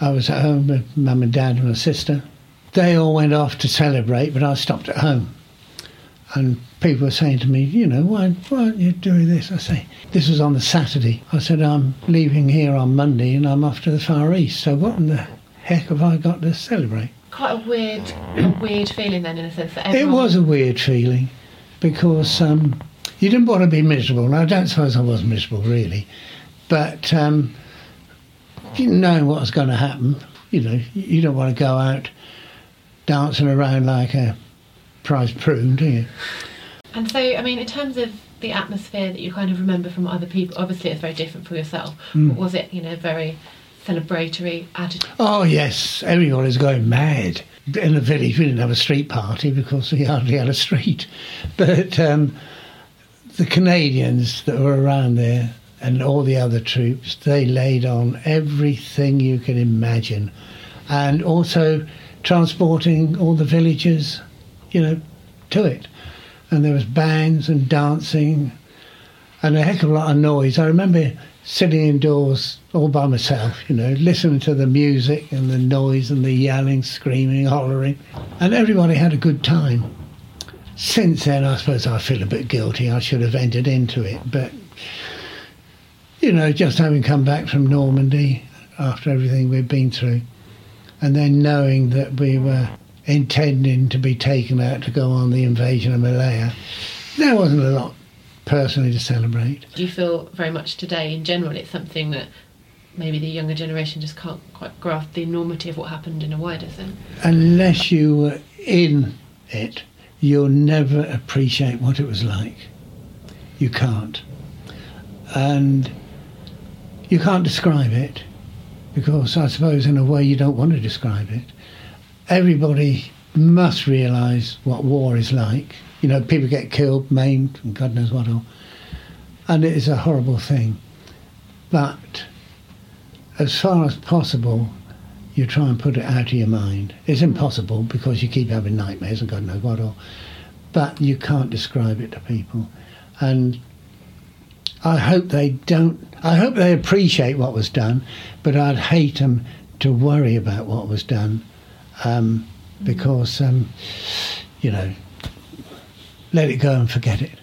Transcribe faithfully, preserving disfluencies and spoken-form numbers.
I was at home with mum and dad and my sister. They all went off to celebrate, but I stopped at home. And people were saying to me, you know, why, why aren't you doing this? I say, this was on the Saturday. I said, I'm leaving here on Monday and I'm off to the Far East. So what in the heck have I got to celebrate? Quite a weird, a weird feeling then, in a sense that everyone... It was a weird feeling because um, you didn't want to be miserable. And I don't suppose I was miserable, really. But um, you knowing what was going to happen, you know, you don't want to go out dancing around like a prize prune, do you? And so, I mean, in terms of the atmosphere that you kind of remember from other people, obviously it's very different for yourself, mm. but was it, you know, very celebratory attitude? Oh, yes. Everyone was going mad. In the village, we didn't have a street party because we hardly had a street. But um, the Canadians that were around there and all the other troops, they laid on everything you can imagine. And also transporting all the villagers, you know, to it. And there was bands and dancing and a heck of a lot of noise. I remember sitting indoors all by myself, you know, listening to the music and the noise and the yelling, screaming, hollering. And everybody had a good time. Since then, I suppose I feel a bit guilty. I should have entered into it. But, you know, just having come back from Normandy after everything we'd been through, and then knowing that we were intending to be taken out to go on the invasion of Malaya, there wasn't a lot personally to celebrate. Do you feel very much today, in general, it's something that maybe the younger generation just can't quite grasp the enormity of what happened in a wider sense? Unless you were in it, you'll never appreciate what it was like. You can't. And you can't describe it, because I suppose in a way you don't want to describe it. Everybody must realise what war is like. You know, people get killed, maimed, and God knows what all. And it is a horrible thing. But as far as possible, you try and put it out of your mind. It's impossible because you keep having nightmares and God knows what all. But you can't describe it to people. And I hope they don't, I hope they appreciate what was done, but I'd hate them to worry about what was done. Um, because, um, you know, let it go and forget it.